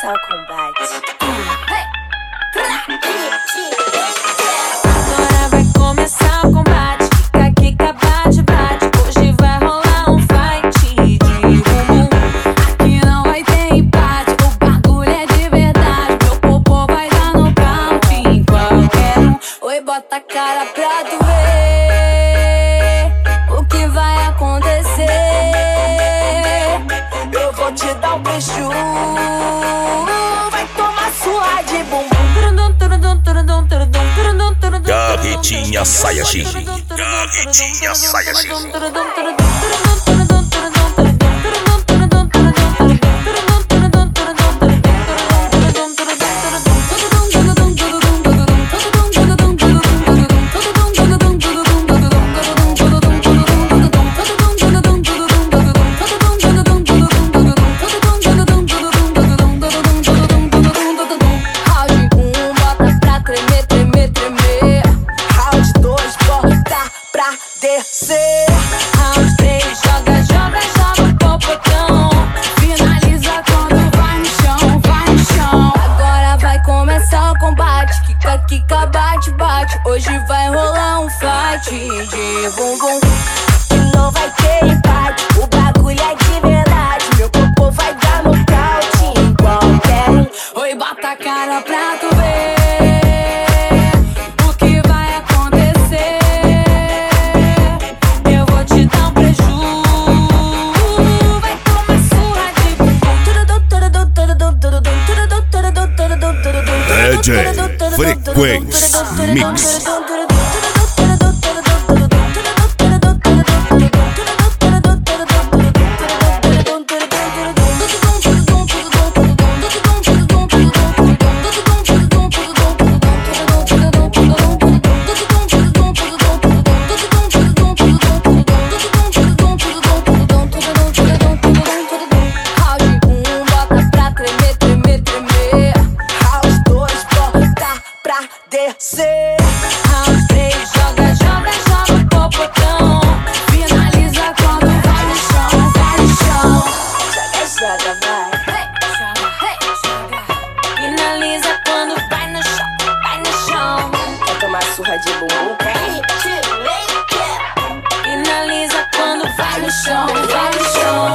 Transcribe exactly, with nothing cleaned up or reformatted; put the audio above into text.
começar o combate. Agora vai começar o combate. Kika, kika, bate, bate. Hoje vai rolar um fight de bumbum. Aqui não vai ter empate. O bagulho é de verdade. Meu popô vai dar nocaute em qualquer um. Oi, bota a cara pra tu ver o que vai acontecer. Eu vou te dar um beijo. Vai tomar sua de bumbum. Garretinha Saiyajin, Garretinha Saiyajin. Descer, round três, joga, joga, joga o popotão. Finaliza quando vai no chão, vai no chão. Agora vai começar o combate. Kika, kika, bate, bate. Hoje vai rolar um fight de bumbum. E não vai ter empate. O bagulho é de verdade. Meu popô vai dar nocaute em qualquer um. Oi, bota a cara pra tu ver. D J Frequência Mix.